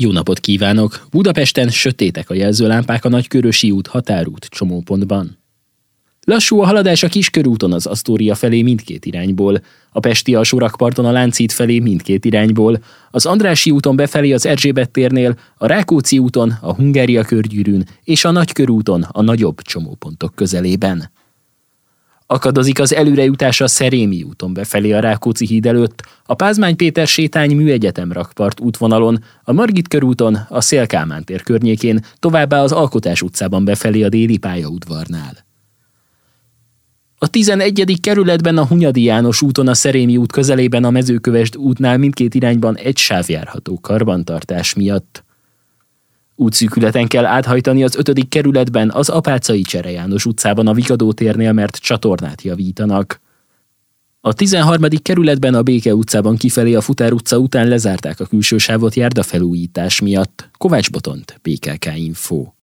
Jó napot kívánok! Budapesten sötétek a jelzőlámpák a Nagykörösi út határút csomópontban. Lassú a haladás a Kiskörúton az Asztória felé mindkét irányból, a pesti alsórakparton a Lánchíd felé mindkét irányból, az Andrássy úton befelé az Erzsébet térnél, a Rákóczi úton, a Hungária körgyűrűn és a Nagykörúton a nagyobb csomópontok közelében. Akadozik az előrejutás a Szerémi úton befelé a Rákóczi híd előtt, a Pázmány Péter sétány Műegyetem rakpart útvonalon, a Margit körúton, a Széll-Kálmán tér környékén, továbbá az Alkotás utcában befelé a Déli pályaudvarnál. A 11. kerületben a Hunyadi János úton a Szerémi út közelében a Mezőkövesd útnál mindkét irányban egy sáv járható karbantartás miatt. Útszűkületen kell áthajtani az 5. kerületben az Apáczai Csere János utcában a Vikadó térnél, mert csatornát javítanak. A 13. kerületben a Béke utcában kifelé a Futár utca után lezárták a külső sávot járdafelújítás miatt. Kovács Botont, BKK Info.